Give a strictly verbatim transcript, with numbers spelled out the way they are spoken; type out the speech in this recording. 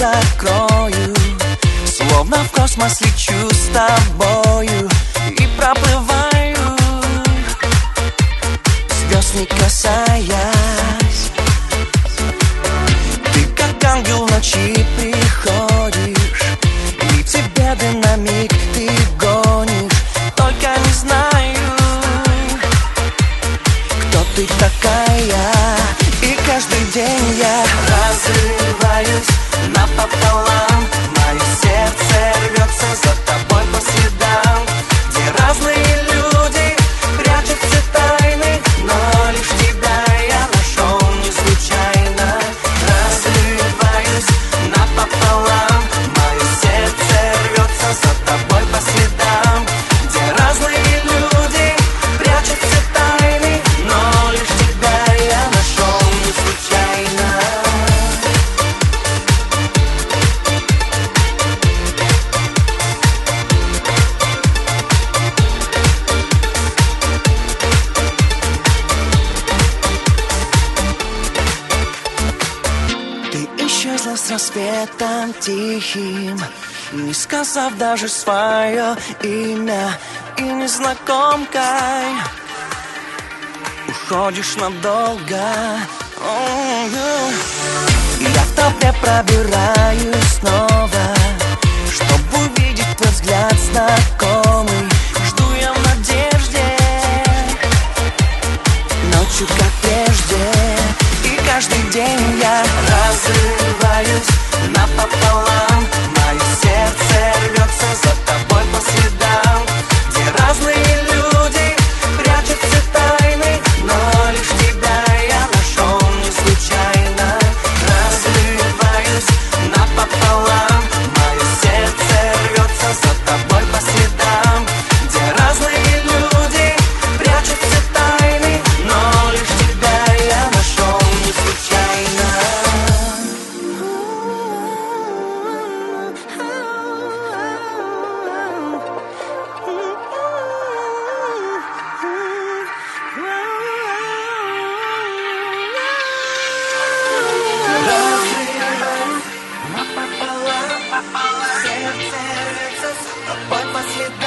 закрою, словно в космос лечу с тобою и проплываю, звезд не касаясь. Ты как ангел в ночи приходишь, и в тебе динамик ты гонишь. Только не знаю, кто ты такая. И каждый день я разрываюсь напополам. Мое сердце рвется за тобой по следам, где разные люди прячут все тайны, но лишь тебя я нашел не случайно. Разрываюсь напополам. Мое сердце рвется за тобой по следам, где разные люди прячут все тайны, но лишь тебя я нашел не случайно. Ты исчезла с рассветом тихим, не сказав даже свое имя, и незнакомкой уходишь надолго. Oh, я в толпе пробираюсь снова, чтобы увидеть твой взгляд знакомый. Жду я в надежде, ночью как прежде. И каждый день я разрываюсь напополам. Мое сердце рвется за тобой по следам, где разные люди прячут все тайны, но лишь тебя я нашел не случайно. Разрываюсь напополам. Мое сердце рвется за тобой по следам, где разные люди прячут все тайны, но лишь тебя я нашел не случайно. Сердце рвется за тобой по следам.